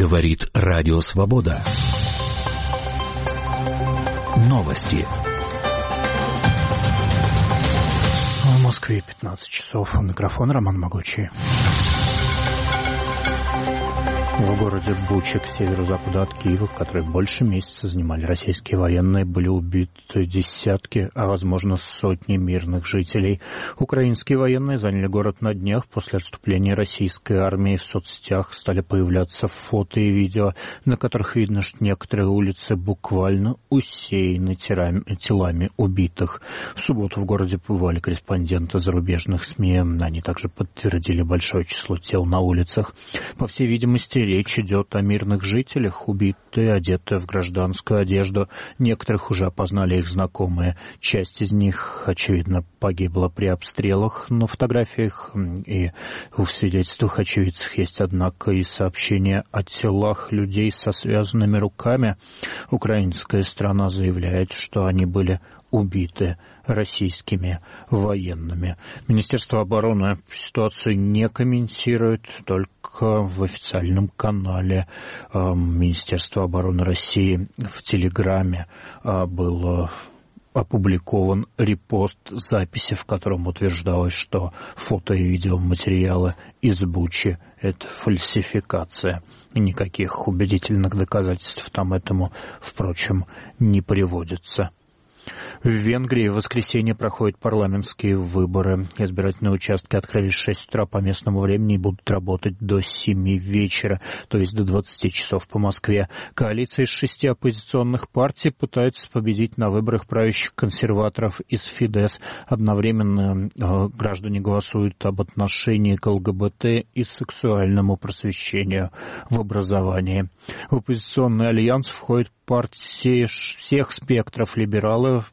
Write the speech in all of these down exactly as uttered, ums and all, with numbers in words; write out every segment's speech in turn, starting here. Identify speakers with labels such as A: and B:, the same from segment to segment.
A: Говорит Радио Свобода. Новости.
B: В Москве пятнадцать часов. У микрофона Роман Могучий. В городе Буча, к северо-западу от Киева, который больше месяца занимали российские военные, были убиты десятки, а возможно сотни мирных жителей. Украинские военные заняли город на днях. После отступления российской армии в соцсетях стали появляться фото и видео, на которых видно, что некоторые улицы буквально усеяны телами убитых. В субботу в городе побывали корреспонденты зарубежных СМИ. Они также подтвердили большое число тел на улицах. По всей видимости, речь идет о мирных жителях, убитые, одетые в гражданскую одежду. Некоторых уже опознали их знакомые. Часть из них, очевидно, погибла при обстрелах. На фотографиях и в свидетельствах очевидцев есть, однако, и сообщения о телах людей со связанными руками. Украинская сторона заявляет, что они были убиты российскими военными. Министерство обороны ситуацию не комментирует, только в официальном канале э, Министерства обороны России в Телеграме э, было опубликован репост записи, в котором утверждалось, что фото и видеоматериалы из Бучи – это фальсификация. Никаких убедительных доказательств там этому, впрочем, не приводится. В Венгрии в воскресенье проходят парламентские выборы. Избирательные участки открылись в шесть утра по местному времени и будут работать до семи вечера, то есть до двадцати часов по Москве. Коалиция из шести оппозиционных партий пытается победить на выборах правящих консерваторов из Фидес. Одновременно э, граждане голосуют об отношении к ЛГБТ и сексуальному просвещению в образовании. В оппозиционный альянс входит партии всех спектров: либералы,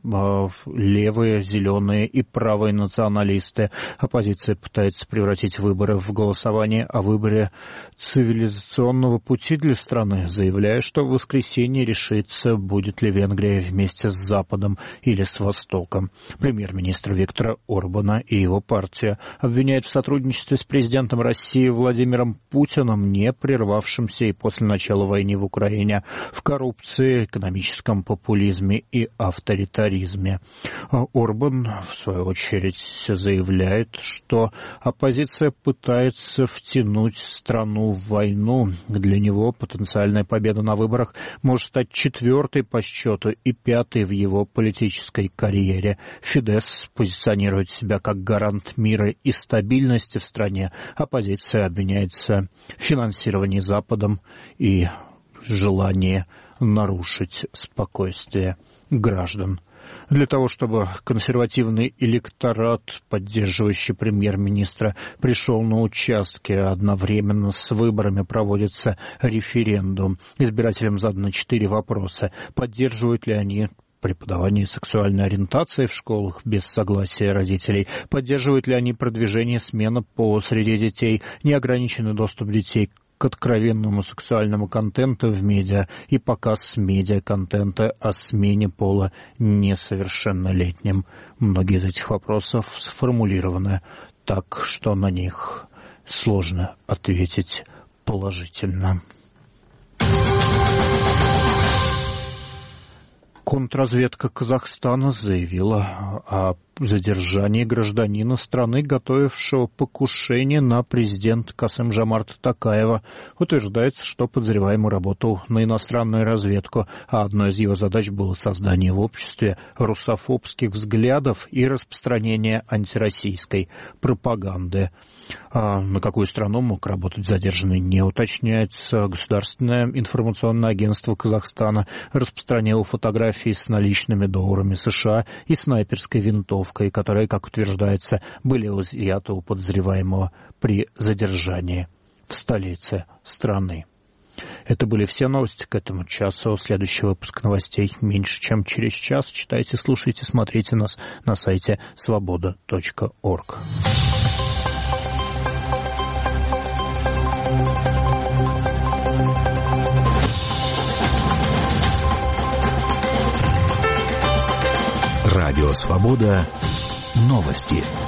B: левые, зеленые и правые националисты. Оппозиция пытается превратить выборы в голосование о выборе цивилизационного пути для страны, заявляя, что в воскресенье решится, будет ли Венгрия вместе с Западом или с Востоком. Премьер-министр Виктора Орбана и его партия обвиняют в сотрудничестве с президентом России Владимиром Путиным, не прервавшимся и после начала войны в Украине, в коррупции, экономическом популизме и авторитаризме. Орбан, в свою очередь, заявляет, что оппозиция пытается втянуть страну в войну. Для него потенциальная победа на выборах может стать четвертой по счету и пятой в его политической карьере. Фидес позиционирует себя как гарант мира и стабильности в стране. Оппозиция обвиняется в финансировании Западом и желании нарушить спокойствие граждан. Для того, чтобы консервативный электорат, поддерживающий премьер-министра, пришел на участки, одновременно с выборами проводится референдум. Избирателям задано четыре вопроса. Поддерживают ли они преподавание сексуальной ориентации в школах без согласия родителей? Поддерживают ли они продвижение смены пола среди детей? Неограниченный доступ детей к откровенному сексуальному контенту в медиа и показ медиа-контента о смене пола несовершеннолетним. Многие из этих вопросов сформулированы так, что на них сложно ответить положительно. Контрразведка Казахстана заявила о задержании гражданина страны, готовившего покушение на президента Касым-Жомарта Токаева. Утверждается, что подозреваемый работал на иностранную разведку, а одной из его задач было создание в обществе русофобских взглядов и распространение антироссийской пропаганды. А на какую страну мог работать задержанный, не уточняется. Государственное информационное агентство Казахстана распространило фотографии с наличными долларами США и снайперской винтовкой, которые, как утверждается, были изъяты у подозреваемого при задержании в столице страны. Это были все новости к этому часу. Следующий выпуск новостей меньше, чем через час. Читайте, слушайте, смотрите нас на сайте свобода точка орг.
A: Радио Свобода. Новости.